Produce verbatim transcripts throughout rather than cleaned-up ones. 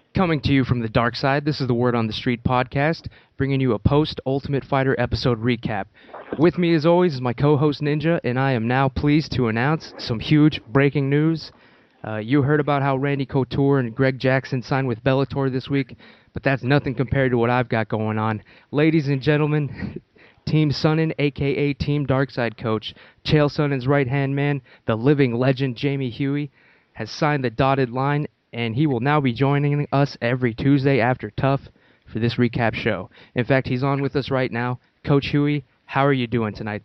Coming to you from the dark side, this is the Word on the Street podcast, bringing you a post-Ultimate Fighter episode recap. With me, as always, is my co-host Ninja, and I am now pleased to announce some huge breaking news. Uh, you heard about how Randy Couture and Greg Jackson signed with Bellator this week, but that's nothing compared to what I've got going on. Ladies and gentlemen, Team Sonnen, aka Team Darkside coach, Chael Sonnen's right-hand man, the living legend Jamie Huey, has signed the dotted line, and he will now be joining us every Tuesday after Tough for this recap show. In fact, he's on with us right now. Coach Huey, how are you doing tonight?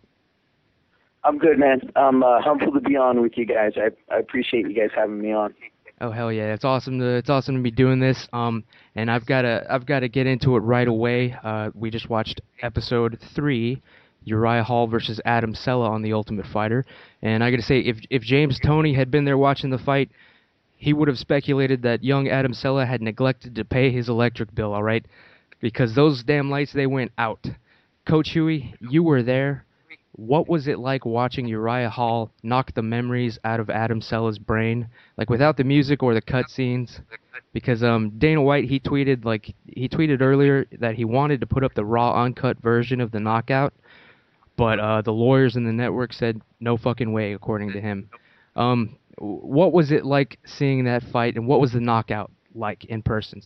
I'm good, man. I'm uh, humbled to be on with you guys. I, I appreciate you guys having me on. Oh hell yeah! It's awesome to it's awesome to be doing this. Um, and I've gotta I've gotta get into it right away. Uh, we just watched episode three, Uriah Hall versus Adam Cella on The Ultimate Fighter, and I gotta say, if if James Toney had been there watching the fight, he would have speculated that young Adam Cella had neglected to pay his electric bill. All right, because those damn lights, they went out. Coach Huey, you were there. What was it like watching Uriah Hall knock the memories out of Adam Cella's brain, like without the music or the cutscenes? Because um, Dana White, he tweeted like he tweeted earlier that he wanted to put up the raw, uncut version of the knockout, but uh, the lawyers in the network said no fucking way, according to him. Um, what was it like seeing that fight, and what was the knockout like in person?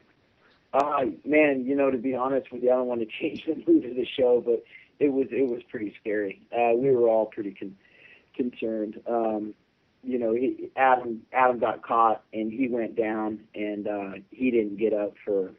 Uh, man, you know, to be honest with you, I don't want to change the mood of the show, but it was it was pretty scary. Uh, we were all pretty con- concerned. Um, you know, he, Adam Adam got caught and he went down, and uh, he didn't get up for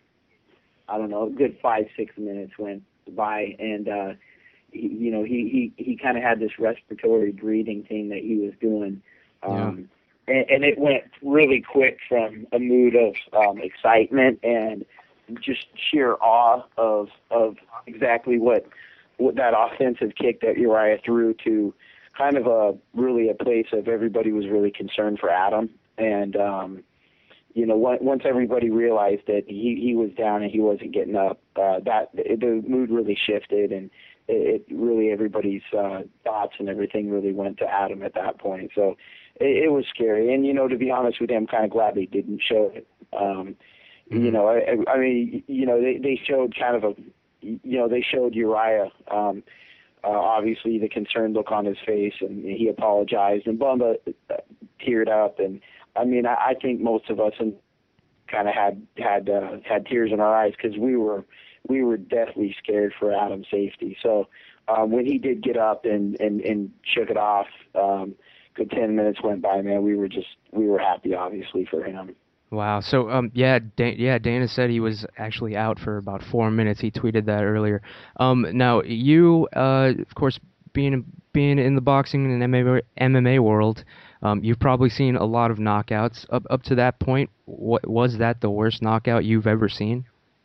I don't know, a good five six minutes went by, and uh, he, you know he he, he kind of had this respiratory breathing thing that he was doing. Um, yeah. and, and it went really quick from a mood of um, excitement and just sheer awe of of exactly what. With that offensive kick that Uriah threw to kind of a really a place of everybody was really concerned for Adam. And, um, you know, once everybody realized that he, he was down and he wasn't getting up, uh, that the mood really shifted, and it, it really everybody's uh, thoughts and everything really went to Adam at that point. So it, it was scary. And, you know, to be honest with you, I'm kind of glad they didn't show it. Um, mm-hmm. You know, I, I mean, you know, they, they showed kind of a, you know, they showed Uriah, um, uh, obviously, the concerned look on his face, and he apologized, and Bumba uh, teared up. And, I mean, I, I think most of us kind of had had uh, had tears in our eyes because we were we were deathly scared for Adam's safety. So um, when he did get up and, and, and shook it off, um, good ten minutes went by, man, we were just, we were happy, obviously, for him. Wow. So, um, yeah, Dan- yeah, Dana said he was actually out for about four minutes. He tweeted that earlier. Um, now, you, uh, of course, being being in the boxing and M M A, M M A world, um, you've probably seen a lot of knockouts. Up up to that point, what was that the worst knockout you've ever seen?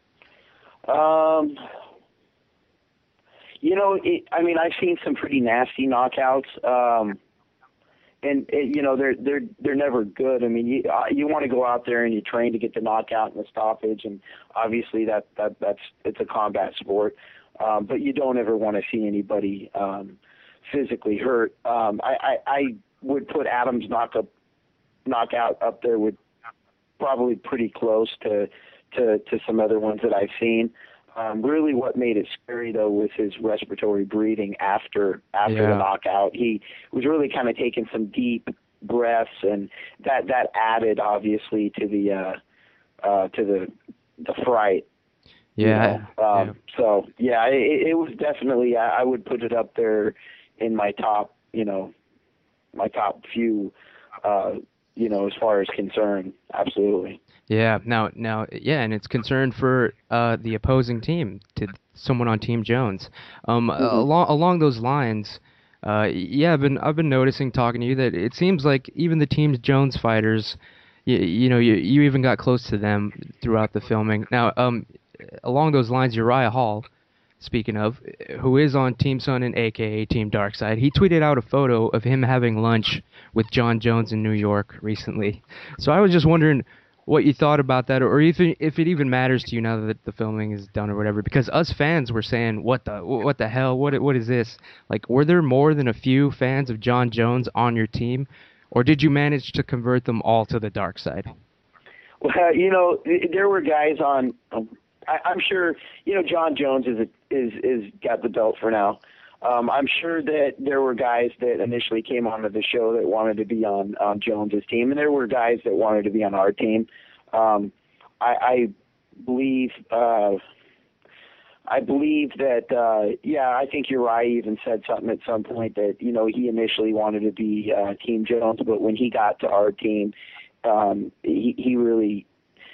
Um, you know, it, I mean, I've seen some pretty nasty knockouts. Um. And, and you know they're they're they're never good. I mean, you uh, you want to go out there and you train to get the knockout and the stoppage, and obviously that, that that's it's a combat sport. Um, but you don't ever want to see anybody um, physically hurt. Um, I, I I would put Adam's knockup knockout up there with probably pretty close to to to some other ones that I've seen. Um, really, what made it scary though was his respiratory breathing after after yeah. the knockout. He was really kind of taking some deep breaths, and that that added obviously to the uh, uh, to the the fright. Yeah. You know? um, yeah. So yeah, it, it was definitely. I, I would put it up there in my top. You know, my top few. Uh, you know, as far as concerned, absolutely. Yeah, now, now, yeah, and it's concerned for uh, the opposing team, to someone on Team Jones. Um, mm-hmm. along along those lines, uh, yeah, I've been I've been noticing talking to you that it seems like even the Team Jones fighters, you, you know, you you even got close to them throughout the filming. Now, um, along those lines, Uriah Hall, speaking of, who is on Team Sonnen, aka Team Darkside, he tweeted out a photo of him having lunch with John Jones in New York recently. So I was just wondering what you thought about that, or if it, if it even matters to you now that the filming is done or whatever. Because us fans were saying, "What the what the hell? What what is this?" Like, were there more than a few fans of John Jones on your team, or did you manage to convert them all to the dark side? Well, you know, there were guys on. Um, I, I'm sure you know John Jones is a, is is got the belt for now. Um, I'm sure that there were guys that initially came onto the show that wanted to be on on Jones's team, and there were guys that wanted to be on our team. Um, I, I believe. Uh, I believe that, uh, yeah, I think Uriah even said something at some point that, you know, he initially wanted to be uh, Team Jones, but when he got to our team, um, he, he really,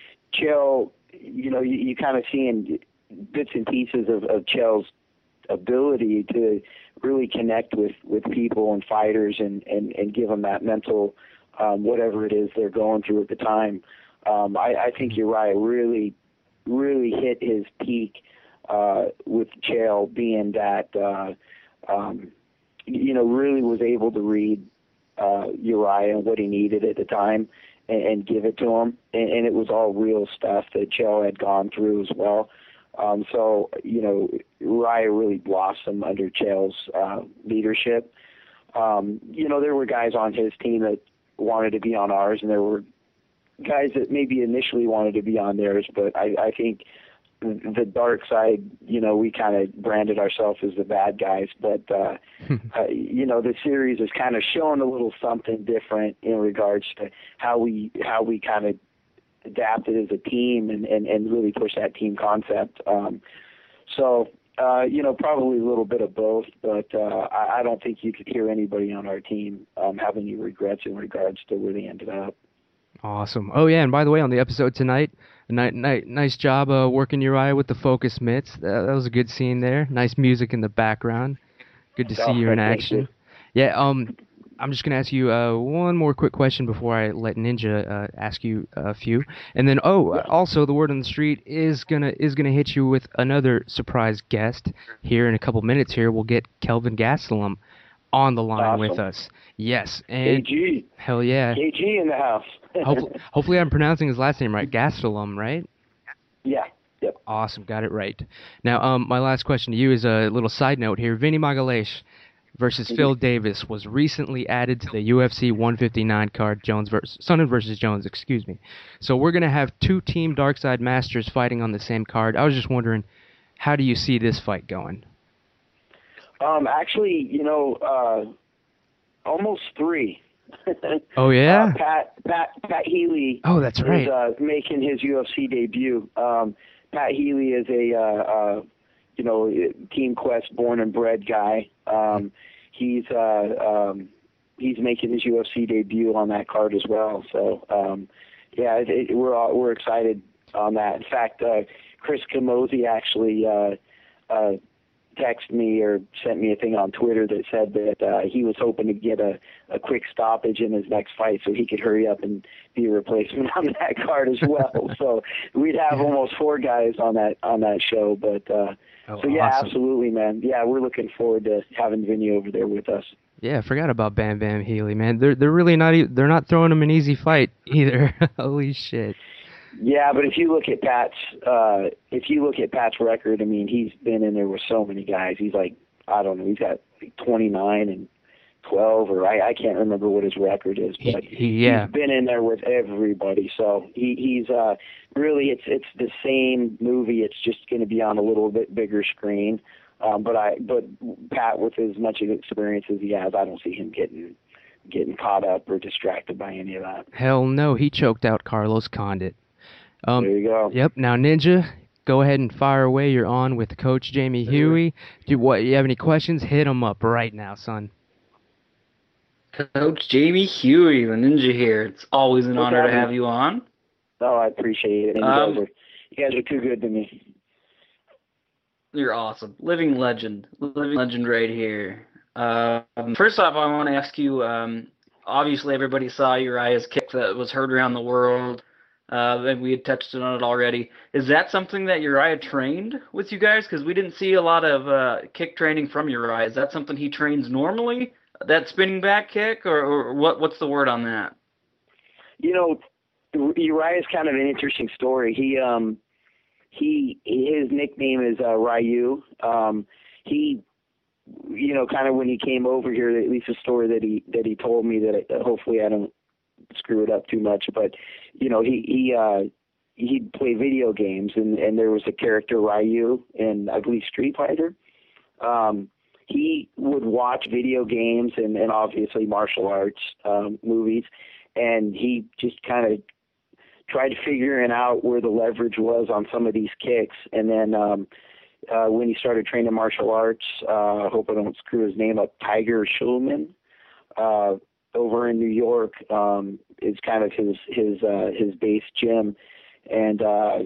Chael, you know, you, you kind of seeing bits and pieces of, of Chael's ability to really connect with, with people and fighters and, and, and give them that mental, um, whatever it is they're going through at the time. Um, I, I think Uriah really, really hit his peak Uh, with Chael being that, uh, um, you know, really was able to read uh, Uriah and what he needed at the time and, and give it to him. And, and it was all real stuff that Chael had gone through as well. Um, so, you know, Uriah really blossomed under Chael's uh, leadership. Um, you know, there were guys on his team that wanted to be on ours, and there were guys that maybe initially wanted to be on theirs, but I, I think the dark side, you know, we kind of branded ourselves as the bad guys, but, uh, uh, you know, the series is kind of showing a little something different in regards to how we, how we kind of adapted as a team and, and, and really push that team concept. Um, so, uh, you know, probably a little bit of both, but, uh, I, I don't think you could hear anybody on our team, um, have any regrets in regards to where they ended up. Awesome. Oh yeah, and by the way, on the episode tonight, ni- ni- nice job uh, working Uriah with the focus mitts. That, that was a good scene there. Nice music in the background. Good to see Oh, you in thank action. you. Yeah. Um, I'm just gonna ask you uh, one more quick question before I let Ninja uh, ask you a few, and then oh, Yeah. also the word on the street is gonna is gonna hit you with another surprise guest here in a couple minutes. Here we'll get Kelvin Gastelum on the line Awesome. with us. Yes, and K G. hell yeah. K G in the house. Hopefully, hopefully I'm pronouncing his last name right. Gastelum, right? Yeah. Yep. Awesome, got it right. Now, um, my last question to you is a little side note here. Vinny Magalhaes versus Mhm. Phil Davis was recently added to the U F C one fifty-nine card. Jones versus Sonnen versus Jones, excuse me. So we're gonna have two Team Darkside Masters fighting on the same card. I was just wondering, how do you see this fight going? Um, actually, you know, uh, almost three. Oh yeah. Uh, Pat Pat Pat Healy. Oh, that's right. Is uh, making his U F C debut. Um, Pat Healy is a uh, uh, you know Team Quest born and bred guy. Um, he's uh, um, he's making his U F C debut on that card as well. So um, yeah, it, it, we're all, we're excited on that. In fact, uh, Chris Camozzi actually. Uh, uh, texted me or sent me a thing on Twitter that said that uh, he was hoping to get a, a quick stoppage in his next fight so he could hurry up and be a replacement on that card as well. So we'd have almost four guys on that on that show. But uh, Oh, so yeah, awesome. absolutely, man. Yeah, we're looking forward to having Vinny over there with us. Yeah, I forgot about Bam Bam Healy, man. They're they're really not e- they're not throwing him an easy fight either. Holy shit. Yeah, but if you look at Pat's, uh, if you look at Pat's record, I mean, he's been in there with so many guys. He's like, I don't know, he's got like twenty-nine and twelve, or I, I can't remember what his record is, but he, he, yeah. he's been in there with everybody. So he, he's uh, really, it's it's the same movie. It's just going to be on a little bit bigger screen. Um, but I, but Pat, with as much experience as he has, I don't see him getting getting caught up or distracted by any of that. Hell no, he choked out Carlos Condit. Um, there you go. Yep. Now, Ninja, go ahead and fire away. You're on with Coach Jamie Huey. Do what? You have any questions? Hit him up right now, son. Coach Jamie Huey, the Ninja here. It's always an What's honor to happening? have you on. Oh, I appreciate it. And you, Um, guys are, you guys are too good to me. You're awesome. Living legend. Living legend right here. Um, first off, I want to ask you, um, obviously everybody saw Uriah's kick that was heard around the world. Uh, and we had touched on it already. Is that something that Uriah trained with you guys? Because we didn't see a lot of uh, kick training from Uriah. Is that something he trains normally, that spinning back kick, or, or what? What's the word on that? You know, Uriah's kind of an interesting story. He, um, he, his nickname is uh, Ryu. Um, he, you know, kind of when he came over here, at least a story that he that he told me that uh, hopefully I don't screw it up too much, but you know, he he uh, he'd play video games, and and there was a character Ryu in, I believe, Street Fighter. Um, he would watch video games and, and obviously martial arts um, movies, and he just kind of tried figuring out where the leverage was on some of these kicks. And then um, uh, when he started training martial arts, uh, I hope I don't screw his name up, Tiger Schulman, uh, over in New York, um, is kind of his his uh, his base gym, and uh,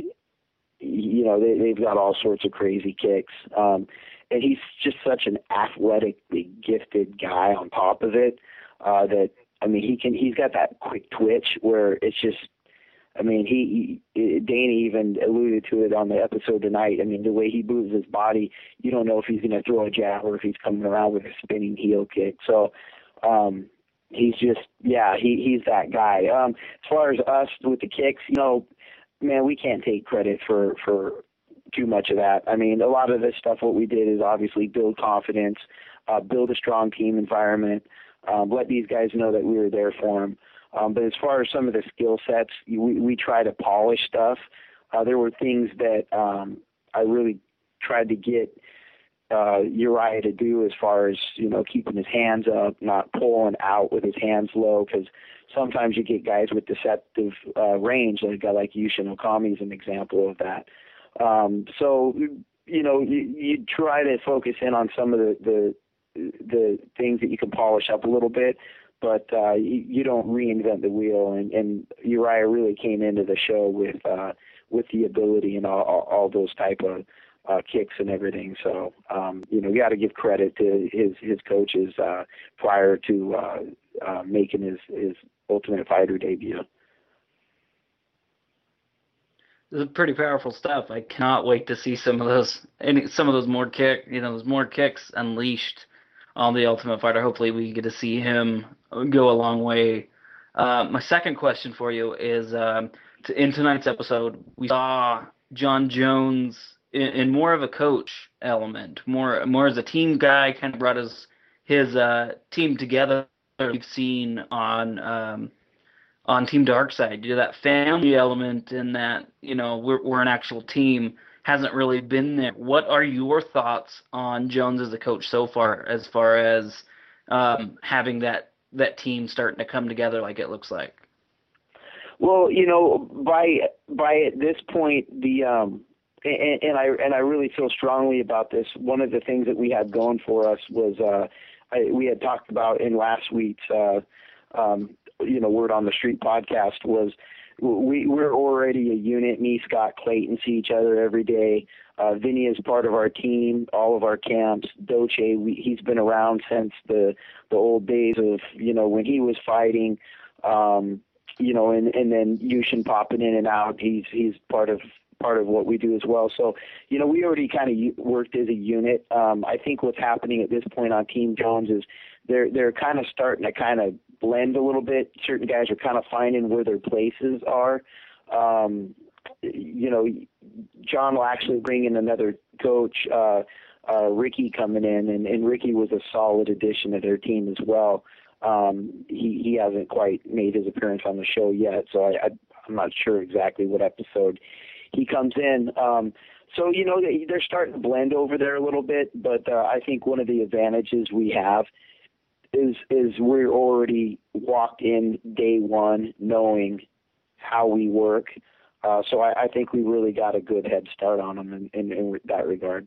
you know they, they've got all sorts of crazy kicks. Um, And he's just such an athletically gifted guy on top of it, uh, that, I mean, he can, he's got that quick twitch where it's just, I mean, he, he Danny even alluded to it on the episode tonight. I mean, the way he moves his body, you don't know if he's going to throw a jab or if he's coming around with a spinning heel kick. So, um, he's just, yeah, he, he's that guy. Um, as far as us with the kicks, you know, man, we can't take credit for, for, too much of that. I mean, a lot of this stuff, what we did is obviously build confidence, uh, build a strong team environment, um, let these guys know that we were there for them. Um, but as far as some of the skill sets, we, we try to polish stuff. Uh, there were things that um, I really tried to get uh, Uriah to do as far as, you know, keeping his hands up, not pulling out with his hands low, because sometimes you get guys with deceptive uh, range, like a guy like Yushin Okami is an example of that. Um, so, you know, you, you try to focus in on some of the, the, the things that you can polish up a little bit, but, uh, you, you don't reinvent the wheel. And, and Uriah really came into the show with, uh, with the ability and all, all, all those type of, uh, kicks and everything. So, um, you know, you got to give credit to his, his coaches, uh, prior to, uh, uh, making his, his Ultimate Fighter debut. This is pretty powerful stuff. I cannot wait to see some of those, any some of those more kick, you know, those more kicks unleashed on the Ultimate Fighter. Hopefully, we get to see him go a long way. Uh, my second question for you is, um, to, in tonight's episode, we saw Jon Jones in, in more of a coach element, more more as a team guy, kind of brought his his uh, team together. We've seen on. Um, on Team Darkside, you know, that family element and that, you know, we're, we're an actual team hasn't really been there. What are your thoughts on Jones as a coach so far, as far as um, having that, that team starting to come together like it looks like? Well, you know, by, by at this point, the, um, and, and I, and I really feel strongly about this. One of the things that we had going for us was, uh, I, we had talked about in last week's, uh, um, you know, Word on the Street podcast was we, we're already a unit. Me, Scott, Clayton see each other every day. Uh, Vinny is part of our team, all of our camps. Doche, we, he's been around since the, the old days of, you know, when he was fighting, um, you know, and, and then Yushin popping in and out. He's, he's part of, part of what we do as well. So, you know, we already kind of worked as a unit. Um, I think what's happening at this point on Team Jones is they're, they're kind of starting to kind of blend a little bit. Certain guys are kind of finding where their places are. Um, you know, John will actually bring in another coach, uh, uh, Ricky coming in, and, and Ricky was a solid addition to their team as well. Um, he, he hasn't quite made his appearance on the show yet, so I, I, I'm not sure exactly what episode he comes in. Um, so, you know, they're starting to blend over there a little bit, but uh, I think one of the advantages we have is is we're already walked in day one knowing how we work. Uh, so I, I think we really got a good head start on them in, in, in that regard.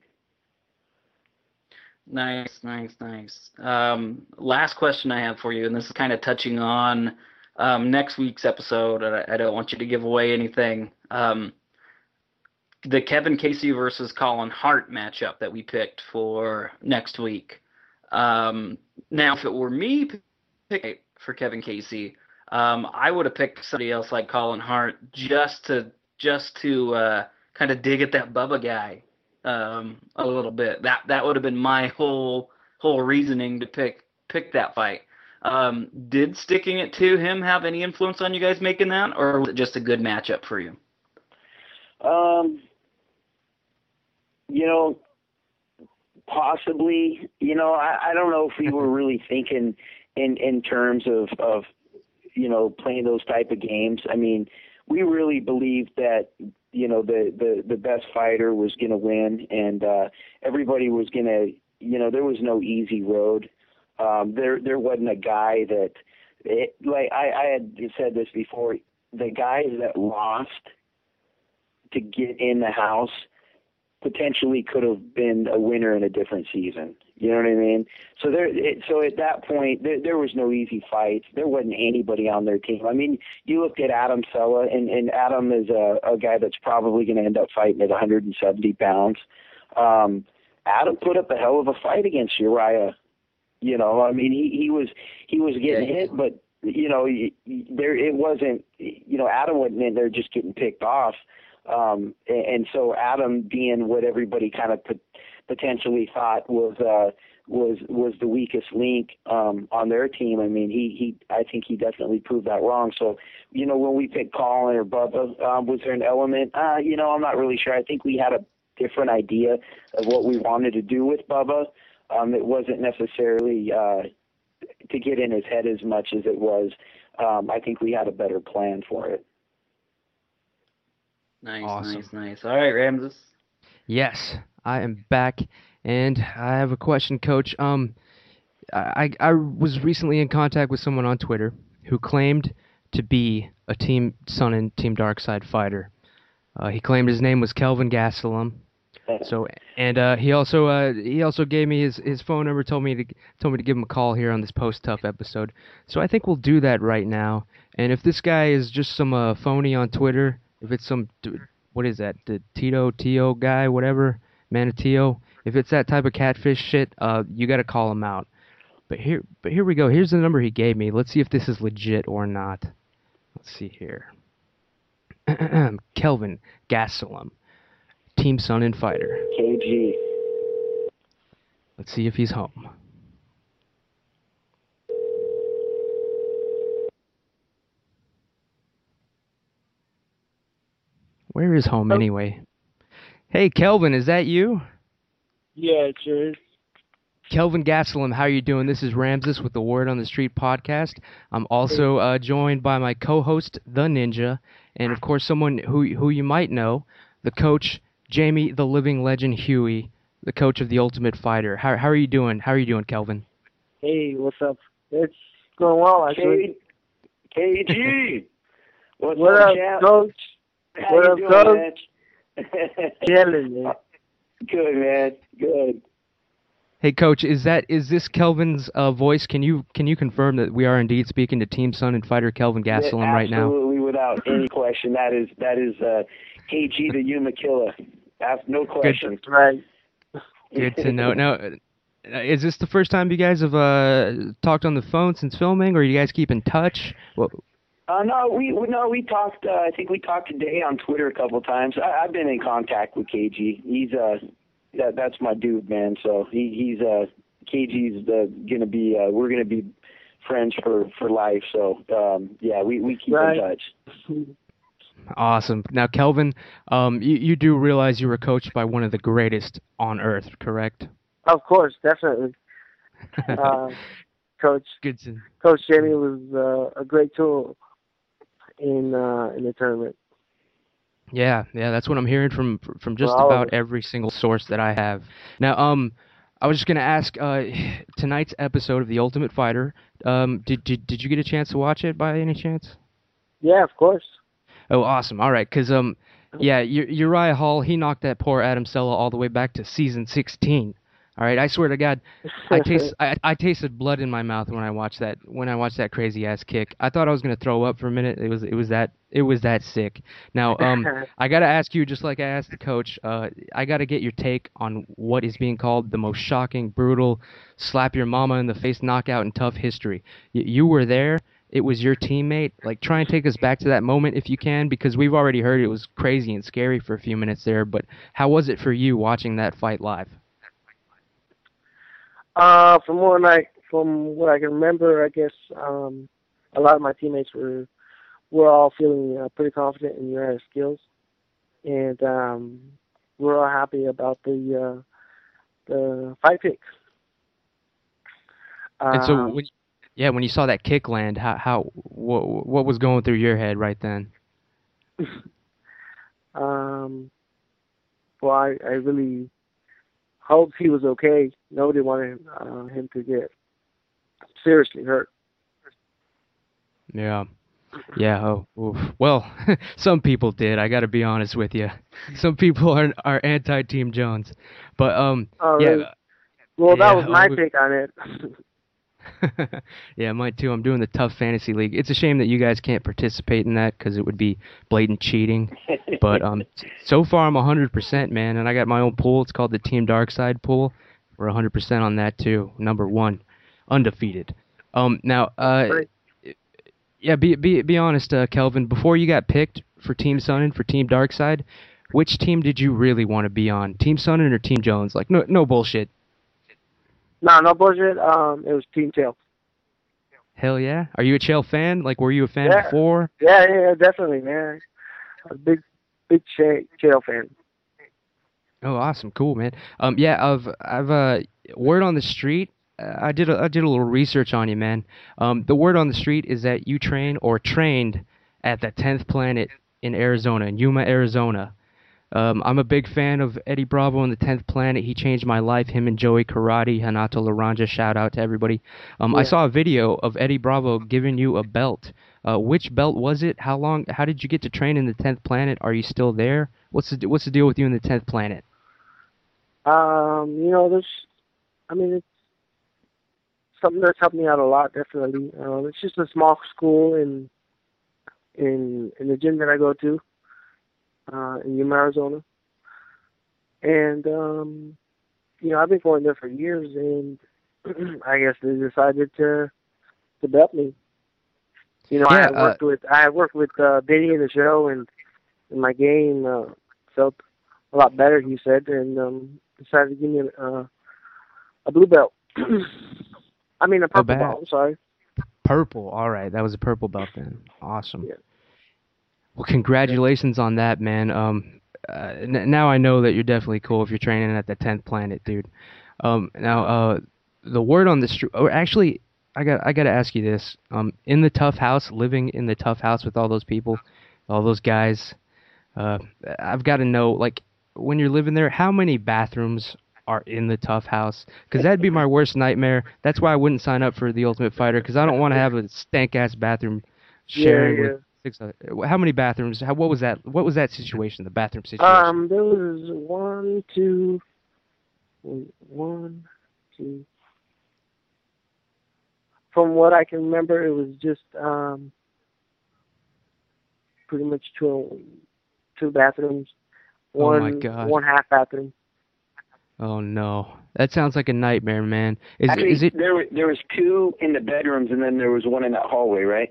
Nice, nice, nice. Um, last question I have for you, and this is kind of touching on um, next week's episode. I, I don't want you to give away anything. Um, the Kevin Casey versus Colin Hart matchup that we picked for next week. Um, now, if it were me picking for Kevin Casey, um, I would have picked somebody else like Colin Hart just to just to uh, kind of dig at that Bubba guy um, a little bit. That that would have been my whole whole reasoning to pick pick that fight. Um, did sticking it to him have any influence on you guys making that, or was it just a good matchup for you? Um, you know, possibly. You know, I, I don't know if we were really thinking in in terms of of you know, playing those type of games. I mean, we really believed that, you know, the, the, the best fighter was going to win, and uh, everybody was going to, you know, there was no easy road. Um, there there wasn't a guy that, it, like I, I had said this before, the guys that lost to get in the house potentially could have been a winner in a different season. You know what I mean? So there, it, so at that point, there, there was no easy fights. There wasn't anybody on their team. I mean, you looked at Adam Sella, and, and Adam is a, a guy that's probably going to end up fighting at one hundred seventy pounds. Um, Adam put up a hell of a fight against Uriah. You know, I mean, he, he was he was getting Yeah. hit, but you know, there it wasn't. You know, Adam wasn't in there just getting picked off. Um, and, and so Adam, being what everybody kind of put, potentially thought was uh, was was the weakest link um, on their team. I mean, he he I think he definitely proved that wrong. So, you know, when we picked Colin or Bubba, um, was there an element? Uh, you know, I'm not really sure. I think we had a different idea of what we wanted to do with Bubba. Um, it wasn't necessarily uh, to get in his head as much as it was. Um, I think we had a better plan for it. Nice, Awesome. nice, nice. All right, Ramses. Yes, I am back, and I have a question, Coach. Um, I I was recently in contact with someone on Twitter who claimed to be a Team Sun and Team Darkside fighter. Uh, he claimed his name was Kelvin Gastelum. So and uh, he also uh, he also gave me his, his phone number. Told me to told me to give him a call here on this Post Tough episode. So I think we'll do that right now. And if this guy is just some uh, phony on Twitter, if it's some what is that, the Tito Tio guy, whatever, Manatio, if it's that type of catfish shit, uh, you got to call him out. But here but here we go. Here's the number he gave me. Let's see if this is legit or not. Let's see here. Kelvin Gastelum, Team Sun and Fighter. K G. Let's see if he's home. Where is home anyway? Hey, Kelvin, is that you? Yeah, it sure is. Kelvin Gastelum, how are you doing? This is Ramses with the Word on the Street podcast. I'm also uh, joined by my co-host, The Ninja, and of course someone who who you might know, the coach, Jamie, the Living Legend Huey, the coach of the Ultimate Fighter. How how are you doing? How are you doing, Kelvin? Hey, what's up? It's going well, actually. K G. What's What up, up, champ? Coach? How What you up, doing, Coach? man? Chilling, man. Good, man. Good. Hey, Coach, is that is this Kelvin's uh, voice? Can you can you confirm that we are indeed speaking to Team Sun and Fighter Kelvin Gastelum Yeah, right now? Absolutely, without any question. That is that is uh, K G the Yuma Killer. That's no question. Right. Good to know. Now, uh, is this the first time you guys have uh, talked on the phone since filming, or you guys keep in touch? Well, Uh, no, we we- no we talked. Uh, I think we talked today on Twitter a couple times. I, I've been in contact with K G. He's uh that that's my dude, man. So he he's uh K G's uh, gonna be uh, we're gonna be friends for, for life. So um yeah, we, we keep Right. in touch. awesome. Now, Kelvin, um, you, you do realize you were coached by one of the greatest on earth, correct? Of course, definitely. Uh, Coach Good to Coach Jamie was uh, a great tool in uh, in the tournament. Yeah, yeah, that's what I'm hearing from from just For all of about us. every single source that I have. Now, um, I was just gonna ask, uh, tonight's episode of The Ultimate Fighter. Um, did did did you get a chance to watch it by any chance? Yeah, of course. Oh, awesome! All right, cause um, yeah, U- Uriah Hall, he knocked that poor Adam Sella all the way back to season sixteen. All right, I swear to God, I taste I, I tasted blood in my mouth when I watched that when I watched that crazy ass kick. I thought I was gonna throw up for a minute. It was it was that it was that sick. Now, um, I gotta ask you, just like I asked the coach, uh, I gotta get your take on what is being called the most shocking, brutal, slap your mama in the face knockout in tough history. Y- you were there. It was your teammate. Like, try and take us back to that moment if you can, because we've already heard it was crazy and scary for a few minutes there. But how was it for you watching that fight live? Uh, from what I from what I can remember, I guess um, a lot of my teammates were were all feeling uh, pretty confident in Uriah's skills, and um, we're all happy about the uh, the fight pick. And so Um, when Yeah, when you saw that kick land, how how what what was going through your head right then? um, well, I, I really hoped he was okay. Nobody wanted uh, him to get seriously hurt. Yeah. Yeah, oh, oof. Well, some people did. I got to be honest with you. Some people are are anti Team Jones, but um, Oh, yeah, really? Well, that yeah, was oh, my we- take on it. yeah, mine too. I'm doing the Tough Fantasy League. It's a shame that you guys can't participate in that because it would be blatant cheating. But um, so far I'm one hundred percent, man, and I got my own pool. It's called the Team Darkside pool. We're one hundred percent on that too. Number one, undefeated. Um, now, uh. Right. Yeah, be be be honest, uh, Kelvin. Before you got picked for Team Sun and for Team Darkside, which team did you really want to be on? Team Sun or Team Jones? Like, no, no bullshit. No, no bullshit. Um, it was Team Tail. Hell yeah. Are you a Chael fan? Like, were you a fan Yeah. before? Yeah, yeah, yeah, definitely, man. A big, big Ch- Chael fan. Oh, awesome, cool, man. Um, yeah, I've I've uh word on the street. uh, I did a I did a little research on you, man. Um, the word on the street is that you train or trained at the tenth Planet in Arizona, in Yuma, Arizona. Um, I'm a big fan of Eddie Bravo and the tenth Planet. He changed my life. Him and Joey Karate, Hanato Laranja. Shout out to everybody. Um, Yeah. I saw a video of Eddie Bravo giving you a belt. Uh, which belt was it? How long? How did you get to train in the tenth Planet? Are you still there? What's the What's the deal with you in the tenth Planet? Um, you know, there's, I mean, it's something that's helped me out a lot, definitely. Um, it's just a small school in, in, in the gym that I go to, uh, in Yuma, Arizona. And, um, you know, I've been going there for years, and I guess they decided to, to belt me. You know, I Yeah, had worked with, I had worked with, uh, Benny in the show, and, and my game, uh, felt a lot better, he said, and, um, decided to give me a, uh, a blue belt. I mean, a purple bad. belt. I'm sorry. Purple. All right, that was a purple belt then. Awesome. Yeah. Well, congratulations on that, man. Um, uh, n- now I know that you're definitely cool if you're training at the tenth Planet, dude. Um, now, uh, the word on the street. Or actually, I got I got to ask you this. Um, in the tough house, living in the tough house with all those people, all those guys. Uh, I've got to know, like, when you're living there, how many bathrooms are in the tough house? Because that'd be my worst nightmare. That's why I wouldn't sign up for the Ultimate Fighter, because I don't want to have a stank ass bathroom sharing Yeah, yeah. with six other. How many bathrooms? How what was that? What was that situation? The bathroom situation. Um, there was one, two, wait, one, two. From what I can remember, it was just um, pretty much two, two bathrooms. Oh One, my God. one half bathroom. Oh no, that sounds like a nightmare, man. Is Actually, is it? there were- there was two in the bedrooms, and then there was one in that hallway, right?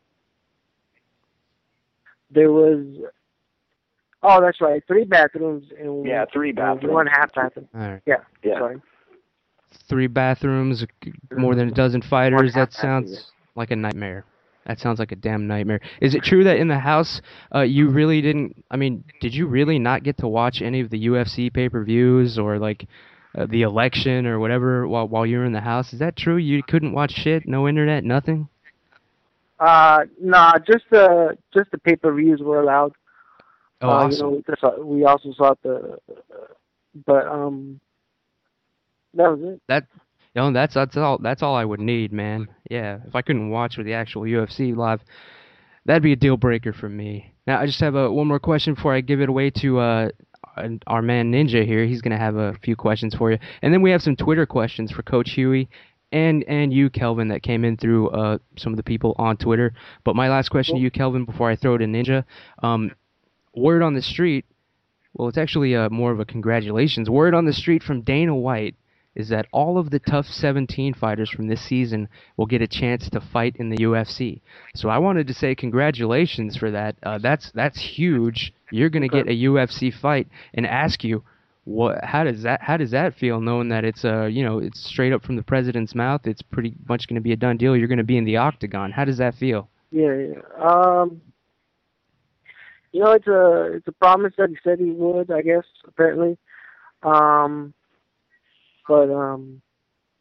There was, oh, that's right, three bathrooms and Yeah, three and bathrooms. one half bathroom. All right. Yeah, Yeah. sorry. Three bathrooms, more than a dozen fighters. half That bathroom, sounds like a nightmare. That sounds like a damn nightmare. Is it true that in the house, uh, you really didn't? I mean, did you really not get to watch any of the U F C pay-per-views or like uh, the election or whatever while while you were in the house? Is that true? You couldn't watch shit, no internet, nothing. Uh, nah, just the just the pay per views were allowed. Oh, uh, awesome. You know, we, just saw, we also saw the, but um, that was it. That, you know, that's that's all that's all I would need, man. Yeah, if I couldn't watch with the actual U F C live, that'd be a deal breaker for me. Now, I just have a one more question before I give it away to uh, our man Ninja here. He's gonna have a few questions for you, and then we have some Twitter questions for Coach Huey and and you, Kelvin, that came in through uh, some of the people on Twitter. But my last question to you, Kelvin, before I throw it to Ninja, um, word on the street. Well, it's actually uh, more of a congratulations. Word on the street from Dana White is that all of the Tough seventeen fighters from this season will get a chance to fight in the U F C. So I wanted to say congratulations for that. Uh, that's that's huge. You're going to get a U F C fight, and ask you, what? How does that? How does that feel, knowing that it's uh you know it's straight up from the president's mouth? It's pretty much going to be a done deal. You're going to be in the octagon. How does that feel? Yeah, yeah. Um, you know, it's a it's a promise that he said he would. I guess apparently, um, but um,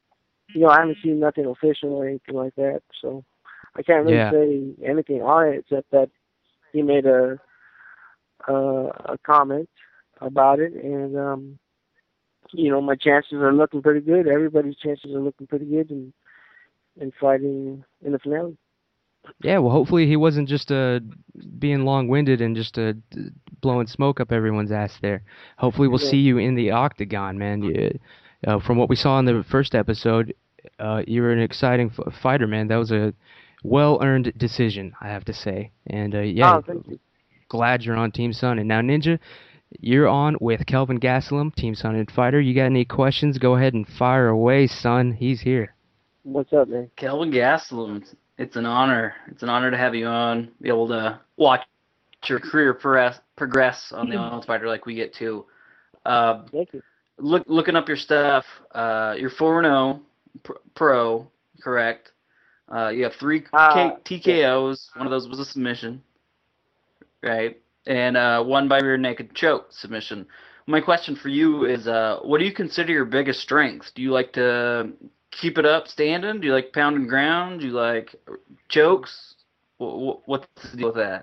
you know, I haven't seen nothing official or anything like that, so I can't really Yeah. say anything on it except that he made a a, a comment about it, and um, you know, my chances are looking pretty good. Everybody's chances are looking pretty good in in fighting in the finale. Yeah, well, hopefully he wasn't just uh, being long-winded and just uh, d- blowing smoke up everyone's ass there. Hopefully we'll Yeah. see you in the octagon, man. You, uh, from what we saw in the first episode, uh, you were an exciting f- fighter, man. That was a well-earned decision, I have to say. And uh, yeah, Oh, thank you. glad you're on Team Sun. And now, Ninja, you're on with Kelvin Gastelum, Team Sun and Fighter. You got any questions? Go ahead and fire away, son. He's here. What's up, man? Kelvin Gastelum, it's an honor. It's an honor to have you on, be able to watch your career progress, progress on the Ultimate Fighter like we get to. Uh, Thank you. look, looking up your stuff, uh, you're four and oh pro, correct? Uh, you have three Uh, K- T K Os. One of those was a submission, right? And uh, one by rear naked choke submission. My question for you is, uh, what do you consider your biggest strengths? Do you like to keep it up standing? Do you like pound and ground? Do you like chokes? What, what's the deal with that?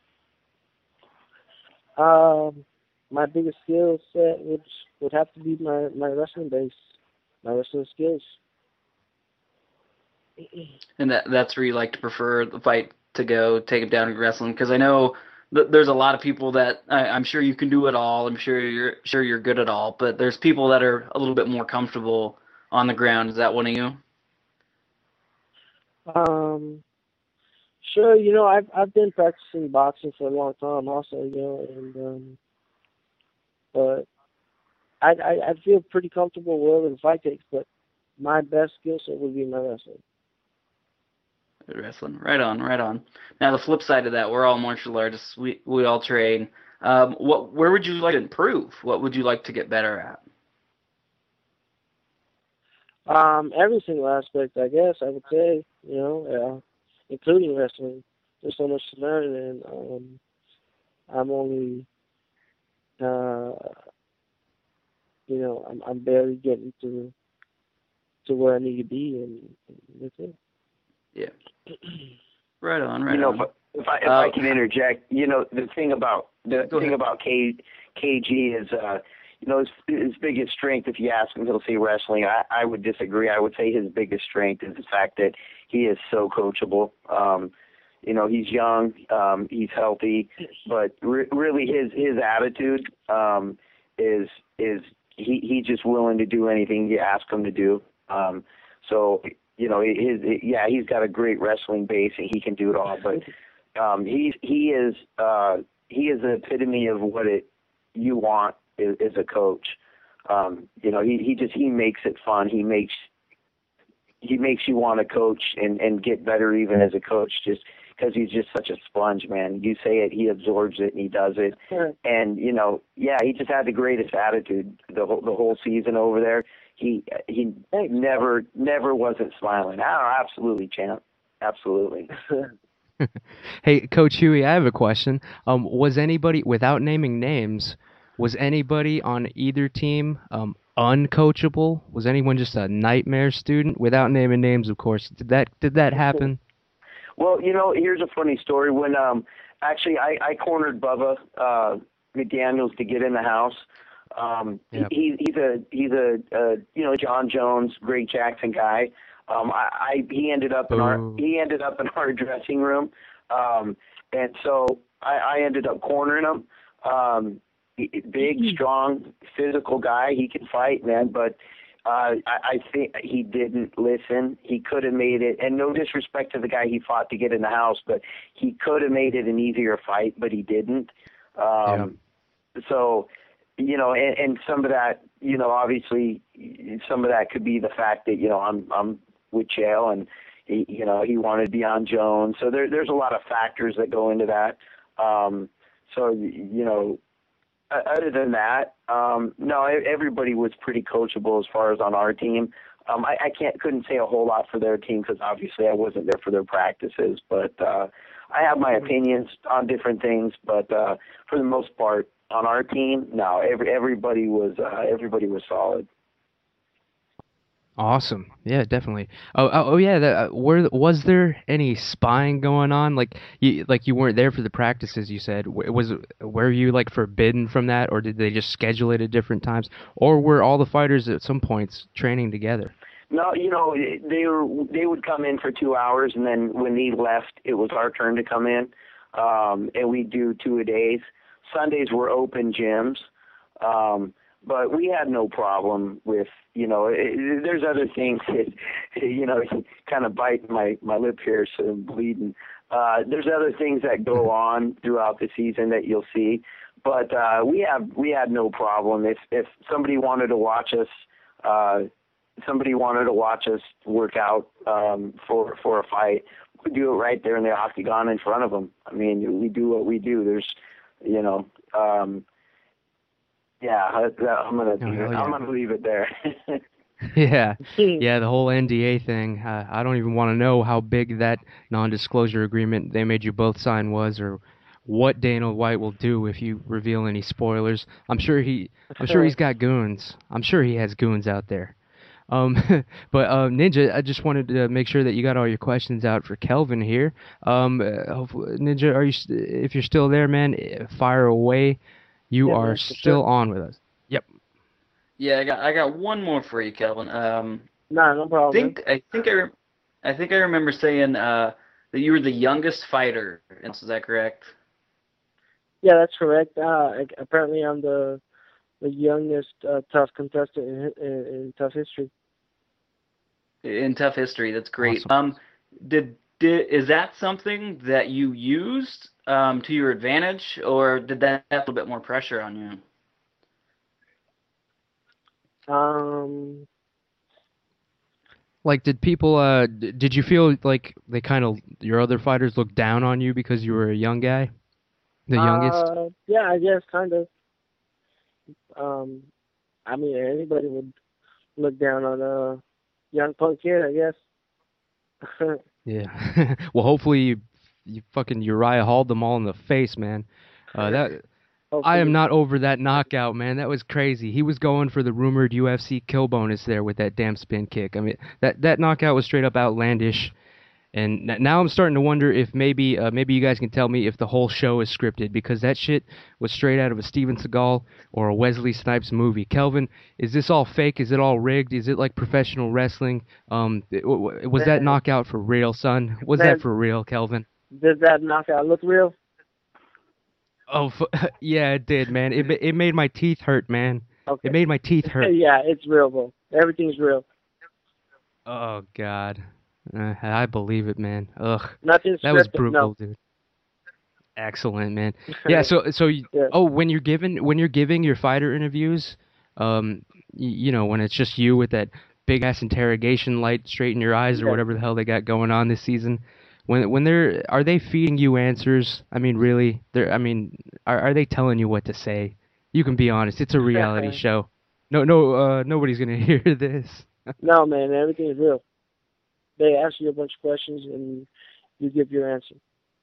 Um, my biggest skill set would would have to be my, my wrestling base, my wrestling skills. And that that's where you like to prefer the fight to go, take it down in wrestling? Because I know th- there's a lot of people that I, I'm sure you can do it all. I'm sure you're sure you're good at all. But there's people that are a little bit more comfortable on the ground. Is that one of you? Um, sure. You know, I've I've been practicing boxing for a long time, also. You know, and um, but I, I I feel pretty comfortable wherever the fight takes. But my best skill set would be my wrestling. Wrestling. Right on, right on. Now the flip side of that, we're all martial artists. We we all train. Um, what where would you like to improve? What would you like to get better at? Um, every single aspect, I guess I would say. You know, uh, including wrestling. There's so much to learn, and um, I'm only, uh, you know, I'm I'm barely getting to to where I need to be, and, and that's it. Yeah. Right on, right you know, on. if, if I if Uh, I can interject, you know, the thing about the Go thing ahead. about K KG is, uh, you know, his, his biggest strength. If you ask him, he'll say wrestling. I, I would disagree. I would say his biggest strength is the fact that he is so coachable. Um, you know, he's young, um, he's healthy, but re- really his his attitude um, is is he he's just willing to do anything you ask him to do. Um, so. You know, his, yeah, he's got a great wrestling base and he can do it all. But um, he's he is uh, he is the epitome of what it you want as, as a coach. Um, you know, he, he just he makes it fun. He makes he makes you want to coach and, and get better even as a coach, just because he's just such a sponge, man. You say it, he absorbs it, and he does it. Sure. And you know, yeah, he just had the greatest attitude the whole the whole season over there. He he never never wasn't smiling. Oh, absolutely, champ. Absolutely. Hey, Coach Huey, I have a question. Um, was anybody, without naming names, was anybody on either team um, uncoachable? Was anyone just a nightmare student? Without naming names, of course. Did that did that happen? Well, you know, here's a funny story. When um, actually, I, I cornered Bubba uh, McDaniels to get in the house. Um, Yep. he, he's a he's a uh, you know John Jones, Greg Jackson guy. Um, I, I he ended up in our Boo. he ended up in our dressing room, um, and so I, I ended up cornering him. Um, he- big, strong, physical guy. He can fight, man. But uh, I, I think he didn't listen. He could have made it, and no disrespect to the guy he fought to get in the house, but he could have made it an easier fight, but he didn't. Um, So. You know, and, and some of that, you know, obviously, some of that could be the fact that you know I'm I'm with Chael, and he, you know he wanted to be on Jones. So there there's a lot of factors that go into that. Um, so you know, other than that, um, no, everybody was pretty coachable as far as on our team. Um, I, I can't couldn't say a whole lot for their team because obviously I wasn't there for their practices, but uh, I have my opinions on different things. But uh, for the most part, on our team, no, every everybody was uh, everybody was solid. Awesome. Yeah, definitely. Oh, oh, oh yeah. The, uh, were was there any spying going on? Like you, like you weren't there for the practices. You said W- was it- were you like forbidden from that, or did they just schedule it at different times, or were all the fighters at some points training together? No, you know, they were they would come in for two hours, and then when he left, it was our turn to come in, um, and we do two a days. Sundays were open gyms, um, but we had no problem with, you know, it, there's other things that, you know, kind of bite my my lip here, so I'm bleeding. Uh, there's other things that go on throughout the season that you'll see, but uh, we have we had no problem if if somebody wanted to watch us. Uh, somebody wanted to watch us work out um, for for a fight, we do it right there in the octagon in front of them. I mean, we do what we do. There's, you know, um, yeah. I, I'm gonna Oh, leave it, hell yeah. I'm gonna leave it there. Yeah, yeah, the whole N D A thing. Uh, I don't even want to know how big that non-disclosure agreement they made you both sign was, or what Dana White will do if you reveal any spoilers. I'm sure he, I'm sure he's got goons. I'm sure he has goons out there. Um, but uh, Ninja, I just wanted to make sure that you got all your questions out for Kelvin here. Um, uh, hopefully- Ninja, are you? st- If you're still there, man, eh, fire away. You Yeah, are man, for still sure. on with us. Yep. Yeah, I got I got one more for you, Kelvin. Um, Nah, no problem. man. think I think I re- I think I remember saying uh that you were the youngest fighter. Is that correct? Yeah, that's correct. Uh, I- apparently, I'm the the youngest uh, tough contestant in, in, in tough history. In tough history, that's great. Awesome. Um, did did is that something that you used um to your advantage, or did that have a little bit more pressure on you? Um, Like, did people? Uh, d- did you feel like they kind of your other fighters looked down on you because you were a young guy, the youngest? uh, yeah, I guess kind of. Um, I mean, anybody would look down on a young punk kid, I guess. Yeah. Well, hopefully you, you fucking Uriah hauled them all in the face, man. Uh, that I am Hopefully. not over that knockout, man. That was crazy. He was going for the rumored U F C kill bonus there with that damn spin kick. I mean, that that knockout was straight up outlandish. And n- now I'm starting to wonder if maybe uh, maybe you guys can tell me if the whole show is scripted, because that shit was straight out of a Steven Seagal or a Wesley Snipes movie. Kelvin, is this all fake? Is it all rigged? Is it like professional wrestling? Um, it- w- w- was that Man, knockout for real, son? Was that man, for real, Kelvin? does that knockout look real? Oh, f- yeah, it did, man. It ma- it made my teeth hurt, man. Okay. It made my teeth hurt. Yeah, it's real, bro. Everything's real. Oh God, uh, I believe it, man. Ugh, Nothing's that was scripted. brutal, dude. Excellent, man. Yeah. So, so you, Yeah. oh, when you're giving when you're giving your fighter interviews, um, y- you know, when it's just you with that big ass interrogation light straight in your eyes or Yeah. whatever the hell they got going on this season, when when they're are they feeding you answers? I mean, really? They're I mean, are are they telling you what to say? You can be honest. It's a reality show. No, no, uh, nobody's gonna hear this. No, man, everything's real. They ask you a bunch of questions and you give your answer.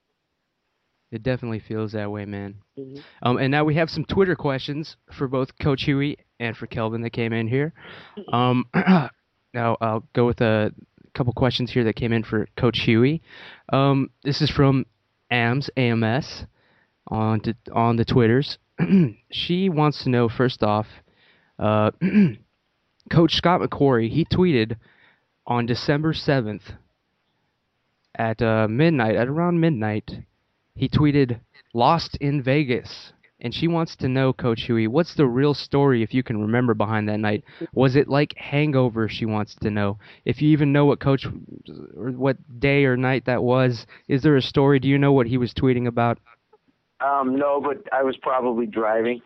It definitely feels that way, man. hmm Um, and now we have some Twitter questions for both Coach Huey and for Kelvin that came in here. Um, now I'll go with a couple questions here that came in for Coach Huey. Um, this is from Ams A M S on to, on the Twitters. She wants to know first off, uh, Coach Scott McQuarrie, he tweeted on December seventh at uh, midnight, at around midnight. He tweeted, "Lost in Vegas." And she wants to know, Coach Huey, what's the real story, if you can remember, behind that night? Was it like Hangover, she wants to know. If you even know what Coach, or what day or night that was, is there a story? Do you know what he was tweeting about? Um, no, but I was probably driving.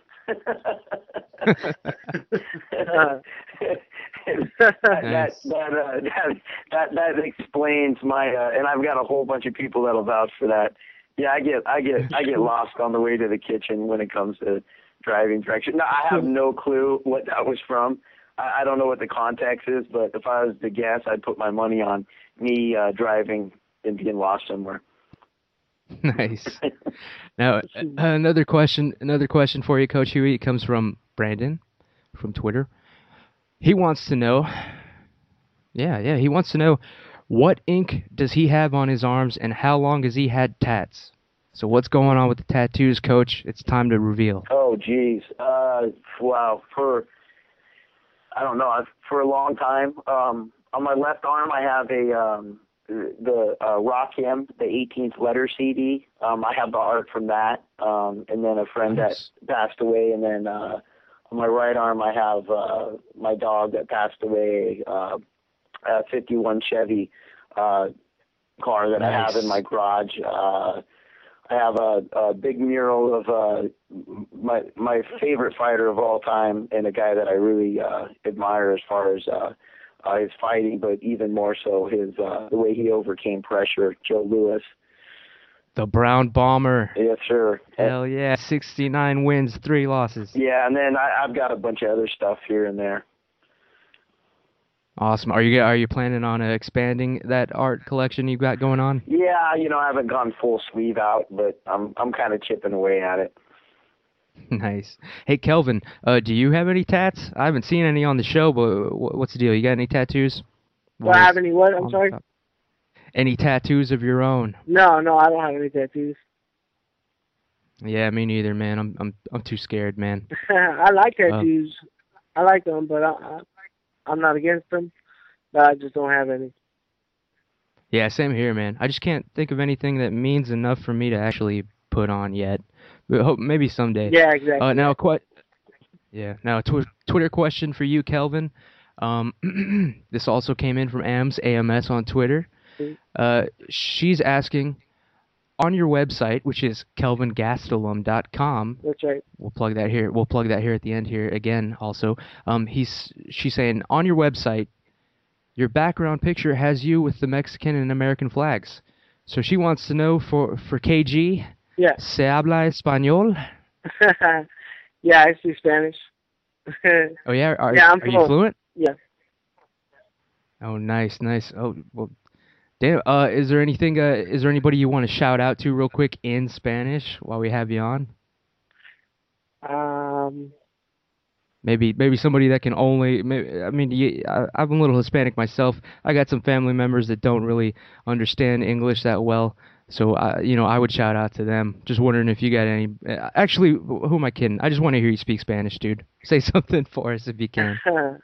that, Nice. that, uh, that that that explains my uh, and I've got a whole bunch of people that'll vouch for that. Yeah, I get I get I get lost on the way to the kitchen when it comes to driving direction. No, I have no clue what that was from. I, I don't know what the context is, but if I was to guess, I'd put my money on me uh, driving and being lost somewhere. Nice. Now, uh, another question, another question for you, Coach Huey. It comes from Brandon from Twitter. He wants to know, Yeah, yeah. He wants to know what ink does he have on his arms and how long has he had tats? So what's going on with the tattoos, Coach? It's time to reveal. Oh, geez. Uh, wow. For I don't know. I've, for a long time. Um, on my left arm, I have a um, the uh, Rock Him, the eighteenth letter C D. Um, I have the art from that, um, and then a friend Nice. that passed away, and then uh, on my right arm, I have uh, my dog that passed away, uh, a fifty-one Chevy uh, car that I have in Nice. my garage. Uh, I have a, a big mural of uh, my my favorite fighter of all time, and a guy that I really uh, admire as far as uh, uh, his fighting, but even more so his uh, the way he overcame pressure. Joe Louis. The Brown Bomber. Yes, sir. Hell yeah. sixty-nine wins, three losses. Yeah, and then I, I've got a bunch of other stuff here and there. Awesome. Are you are you planning on uh, expanding that art collection you got going on? Yeah, you know, I haven't gone full sleeve out, but I'm I'm kind of chipping away at it. Nice. Hey, Kelvin, uh, do you have any tats? I haven't seen any on the show, but wh- what's the deal? You got any tattoos? Do I have any what? I'm On sorry? top. Any tattoos of your own? No, no, I don't have any tattoos. Yeah, me neither, man. I'm I'm I'm too scared, man. I like tattoos. I like them, but I, I, I'm not against them. But I just don't have any. Yeah, same here, man. I just can't think of anything that means enough for me to actually put on yet. But hope maybe someday. Yeah, exactly. Uh, now, qu- yeah. Now, a tw- Twitter question for you, Kelvin. Um, this also came in from Ams A M S on Twitter. Uh, she's asking, on your website, which is kelvin gastelum dot com. That's right. We'll plug that here. We'll plug that here at the end here again. Also, um, he's she's saying on your website, your background picture has you with the Mexican and American flags. So she wants to know for for K G. Yeah. ¿Se habla español? Yeah, I speak Spanish. Oh yeah, are, Yeah, I'm are you fluent. fluent? Yeah. Oh, nice, nice. Oh, well, damn. Uh, is there anything? Uh, is there anybody you want to shout out to real quick in Spanish while we have you on? Um. Maybe, maybe somebody that can only. Maybe, I mean, you, I, I'm a little Hispanic myself. I got some family members that don't really understand English that well. So, I, you know, I would shout out to them. Just wondering if you got any. uh, Actually, who am I kidding? I just want to hear you speak Spanish, dude. Say something for us if you can.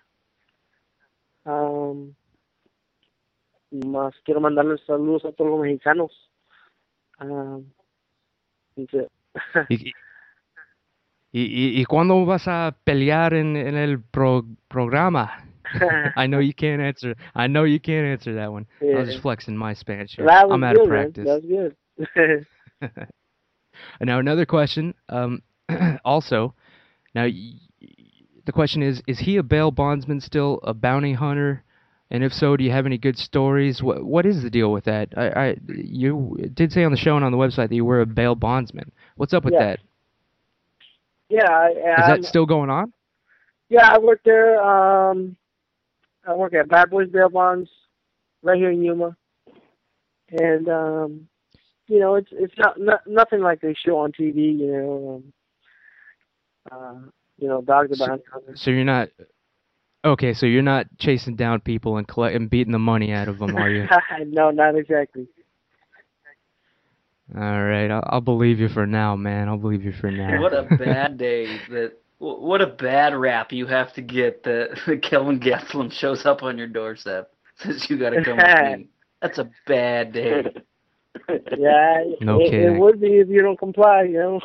um. Más quiero mandarles saludos a todos los mexicanos. Um. That's it. Y, y, y, y cuándo vas a pelear en, en el pro, programa? I know you can't answer. I know you can't answer that one. Yeah. I was just flexing my Spanish here. That was I'm out good, of practice. Man. That was good. Now another question. Um, also, now y- the question is: is he a bail bondsman still, a bounty hunter? And if so, do you have any good stories? What What is the deal with that? I, I you did say on the show and on the website that you were a bail bondsman. What's up with Yeah. that? Yeah. I, Is I'm- that still going on? Yeah, I work there. Um, I work at Bad Boys Bail Bonds, right here in Yuma, and um, you know, it's it's not, not nothing like they show on T V. You know, um, uh, you know, Dog the So- Bounty Hunter. So you're not okay. So you're not chasing down people and collect and beating the money out of them, are you? No, not exactly. All right, I'll, I'll believe you for now, man. I'll believe you for now. What a bad day that. What a bad rap you have to get that Kelvin Gastelum shows up on your doorstep. Says you got to come with me. That's a bad day. Yeah, No it, it kidding. would be if you don't comply. You know.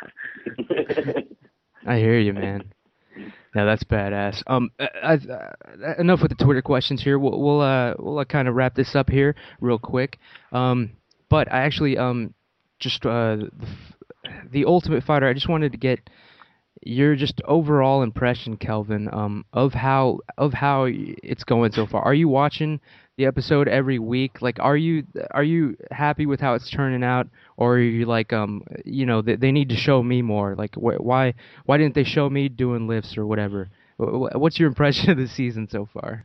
I hear you, man. Yeah, that's badass. Um, I, I, enough with the Twitter questions here. We'll we'll uh we'll uh, kind of wrap this up here real quick. Um, but I actually um just uh the, the Ultimate Fighter. I just wanted to get your just overall impression, Kelvin, um, of how of how it's going so far. Are you watching the episode every week? Like, are you are you happy with how it's turning out, or are you like, um, you know, they, they need to show me more? Like, wh- why why didn't they show me doing lifts or whatever? Wh- What's your impression of the season so far?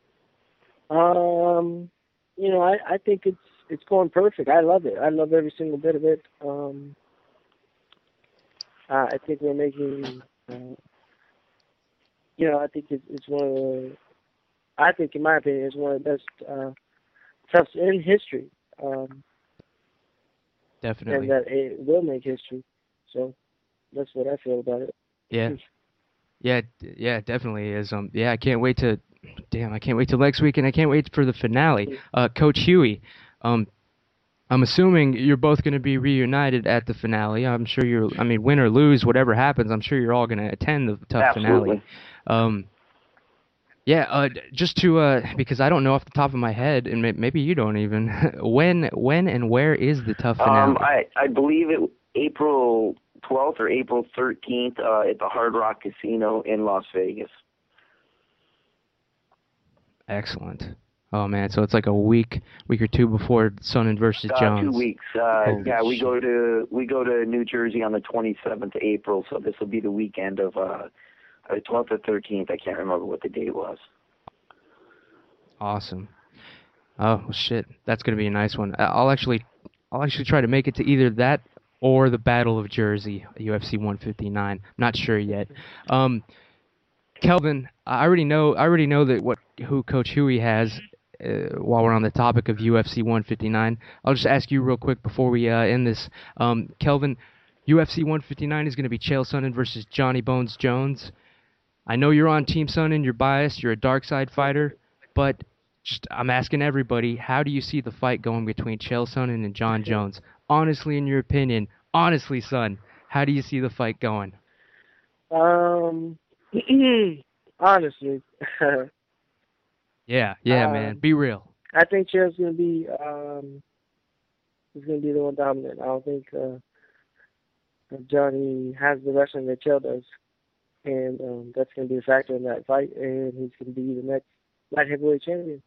Um, you know, I, I think it's it's going perfect. I love it. I love every single bit of it. Um, uh, I think we're making, uh, you know, I think it's, it's one of the I think, in my opinion, is one of the best uh, toughs in history. Um, Definitely. And that it will make history. So that's what I feel about it. Yeah. Yeah, yeah, definitely is. Um, yeah, I can't wait to, damn, I can't wait till next week, and I can't wait for the finale. Uh, Coach Huey, um, I'm assuming you're both going to be reunited at the finale. I'm sure you're, I mean, win or lose, whatever happens, I'm sure you're all going to attend the tough Absolutely. finale. Um, yeah, uh, just to, uh, because I don't know off the top of my head, and may- maybe you don't even, when, when and where is the tough finale? Um, I, I believe it April twelfth or April thirteenth uh, at the Hard Rock Casino in Las Vegas. Excellent. Oh man, so it's like a week, week or two before Sonnen versus Uh, Jones. two weeks. Uh, Holy yeah, we shit. go to we go to New Jersey on the twenty-seventh of April, so this will be the weekend of uh, uh, twelfth or thirteenth. I can't remember what the date was. Awesome. Oh well, shit, that's gonna be a nice one. I- I'll actually, I'll actually try to make it to either that or the Battle of Jersey, U F C one fifty-nine. Not sure yet. Um, Kelvin, I already know, I already know that what who Coach Huey has. Uh, while we're on the topic of U F C one fifty-nine, I'll just ask you real quick before we uh, end this. Um, Kelvin, U F C one fifty-nine is going to be Chael Sonnen versus Johnny Bones Jones. I know you're on Team Sonnen, you're biased, you're a dark side fighter, but just I'm asking everybody, how do you see the fight going between Chael Sonnen and John Jones? Honestly, in your opinion, honestly, son, how do you see the fight going? Um, honestly, Yeah, yeah, um, man, be real. I think Chael's gonna be um, he's gonna be the one dominant. I don't think uh, Johnny has the wrestling that Chael does, and um, that's gonna be a factor in that fight. And he's gonna be the next light heavyweight champion.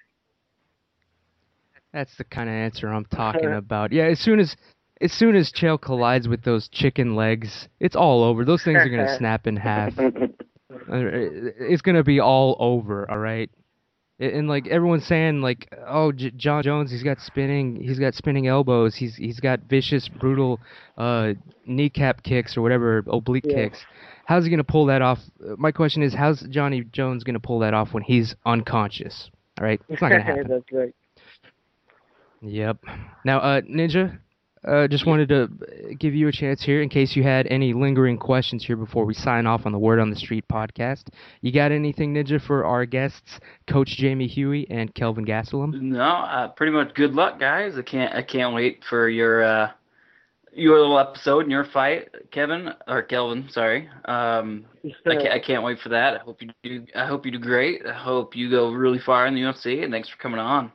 That's the kind of answer I'm talking about. Yeah, as soon as as soon as Chael collides with those chicken legs, it's all over. Those things are gonna snap in half. Uh, It's gonna be all over. All right. And and, like everyone's saying, like, oh, J- John Jones, he's got spinning, he's got spinning elbows, he's he's got vicious, brutal uh, kneecap kicks or whatever, oblique Yeah. kicks. How's he gonna pull that off? Uh, My question is, how's Johnny Jones gonna pull that off when he's unconscious? All right, it's not gonna happen. That's right. Yep. Now, uh, Ninja, uh, just wanted to give you a chance here in case you had any lingering questions here before we sign off on the Word on the Street podcast. You got anything, Ninja, for our guests, Coach Jamie Huey and Kelvin Gastelum? No, uh, pretty much good luck, guys. I can't I can't wait for your uh, your little episode and your fight, Kevin or Kelvin. Sorry. Um, I can't I can't wait for that. I hope you do. I hope you do great. I hope you go really far in the U F C. And thanks for coming on.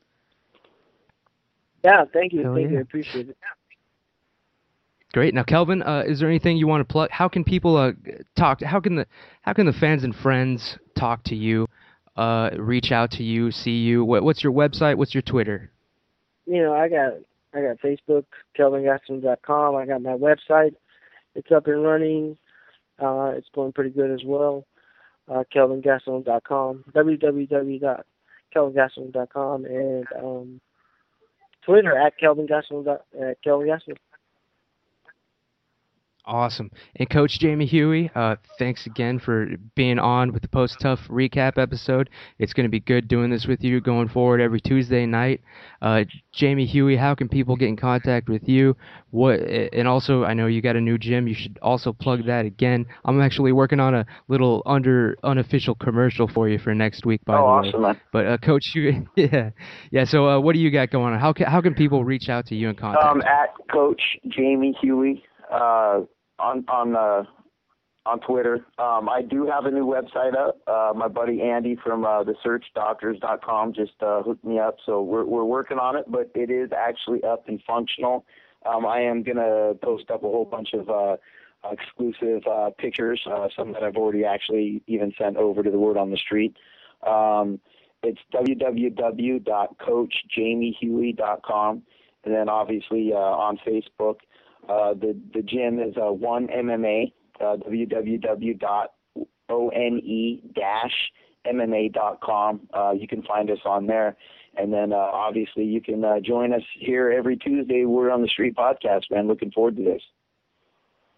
Yeah, thank you, Hell thank yeah. you, I appreciate it. Great. Now, Kelvin, uh, is there anything you want to plug? How can people uh, talk? How can the how can the fans and friends talk to you, uh, reach out to you, see you? What, what's your website? What's your Twitter? You know, I got I got Facebook, Kelvin Gastelum dot com. I got my website. It's up and running. Uh, it's going pretty good as well. Uh, Kelvin Gastelum dot com, w w w dot Kelvin Gastelum dot com, and um, Twitter at Kelvin Gastelum. At Kelvin Gastelum. Awesome. And Coach Jamie Huey, uh, thanks again for being on with the Post Tough recap episode. It's going to be good doing this with you going forward every Tuesday night. Uh, Jamie Huey, how can people get in contact with you? What? And also, I know you got a new gym. You should also plug that again. I'm actually working on a little under unofficial commercial for you for next week, by oh, the awesome, way. man. But uh, Coach Huey, yeah, yeah. So uh, what do you got going on? How can how can people reach out to you and contact Um, you? at Coach Jamie Huey uh, on on uh, on Twitter. Um, I do have a new website up. Uh, my buddy Andy from uh, the search doctors dot com just uh, hooked me up, so we're we're working on it. But it is actually up and functional. Um, I am gonna post up a whole bunch of uh, exclusive uh, pictures, uh, some that I've already actually even sent over to the Word on the Street. Um, it's w w w dot coach jamie huey dot com, and then obviously uh, on Facebook. Uh, the the gym is uh, one M M A. Uh, w w w dot one dash m m a dot com. Uh, you can find us on there. And then, uh, obviously, you can uh, join us here every Tuesday. We're on the Street podcast, man. Looking forward to this.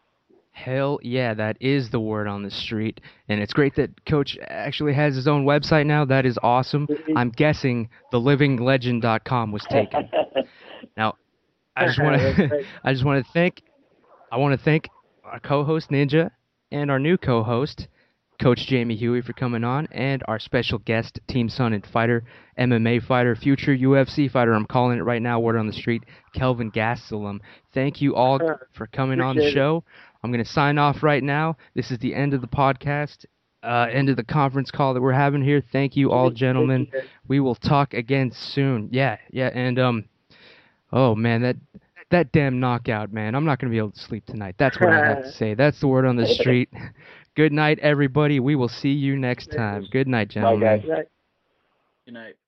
Hell yeah, that is the word on the street. And it's great that Coach actually has his own website now. That is awesome. I'm guessing the living legend dot com was taken. Now, I just want to I just want to thank I want to thank our co-host Ninja and our new co-host Coach Jamie Huey for coming on, and our special guest, Team Sun and fighter, M M A fighter, future U F C fighter, I'm calling it right now, word on the street, Kelvin Gastelum. Thank you all for coming on the show. I'm going to sign off right now. This is the end of the podcast, uh, end of the conference call that we're having here. Thank you all, gentlemen. We will talk again soon. Yeah, yeah, and, um, oh, man, that... That damn knockout, man. I'm not going to be able to sleep tonight. That's what I have to say. That's the word on the street. Good night, everybody. We will see you next time. Good night, gentlemen. Bye, guys. Good night.